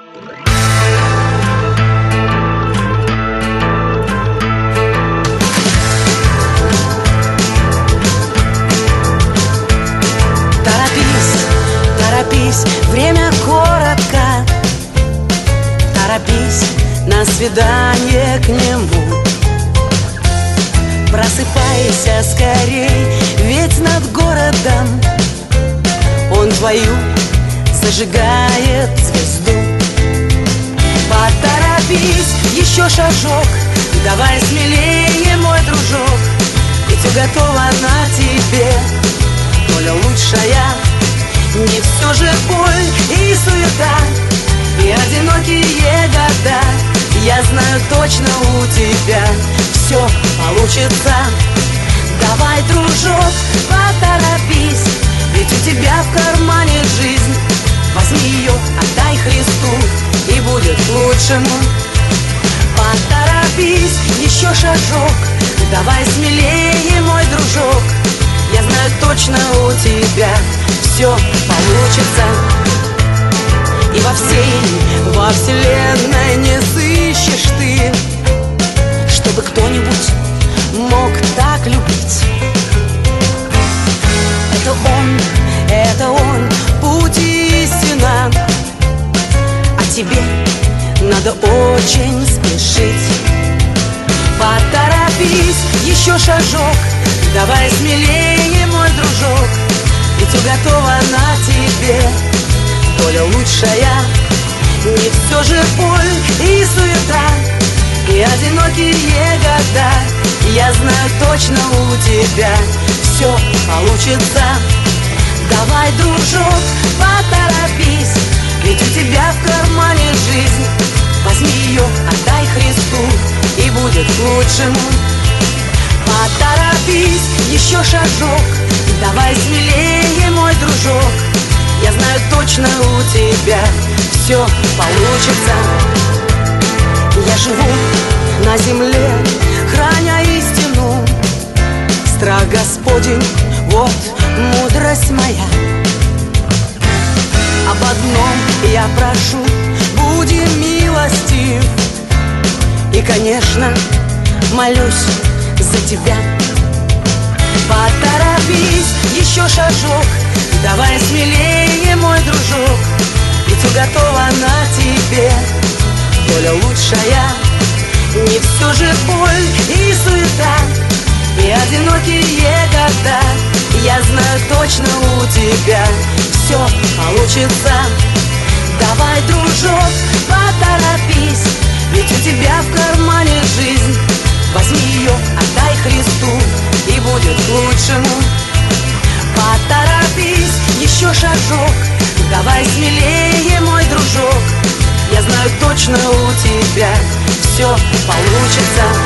Торопись, время коротко. Торопись на свидание к нему. Просыпайся скорей, ведь над городом он твою зажигает звезду. Поторопись, еще шажок, давай смелее, мой дружок, ведь уготова на тебе доля лучшая. Не все же боль и суета, и одинокие года. Я знаю точно, у тебя все получится. Давай, дружок, поторопись, ведь у тебя в кармане жизнь. Возьми ее, отдай Христу, и будет лучшему. Поторопись, еще шажок, давай смелее, мой дружок. Я знаю точно, у тебя все получится. И во вселенной не сыщешь ты, чтобы кто-нибудь мог так любить. Это он, путь и истина, а тебе надо очень спешить. Поторопись, еще шажок, давай смелее, мой дружок, ведь уготова на тебе доля лучшая. Не все же боль и суета, и одинокие года. Я знаю точно, у тебя все получится. Давай, дружок, поторопись, ведь у тебя в кармане жизнь. Возьми ее, отдай Христу, и будет лучшему. Поторопись, еще шажок, давай смелее, мой дружок. Я знаю точно, у тебя все получится. Я живу на земле, храня истину. Страх Господень, вот мудрость моя. Об одном я прошу, буди милостив. И, конечно, молюсь за тебя. Поторопись, еще шажок, давай смелее, мой дружок, ведь уготова на тебе доля лучшая. Не все же боль и суета, и одинокие года. Я знаю точно, у тебя все получится. Давай, дружок, поторопись, ведь у тебя в кармане жизнь. Возьми ее, отдай Христу, и будет лучшему. Поторопись, еще шажок, давай смелее, мой дружок. Я знаю точно, у тебя все получится.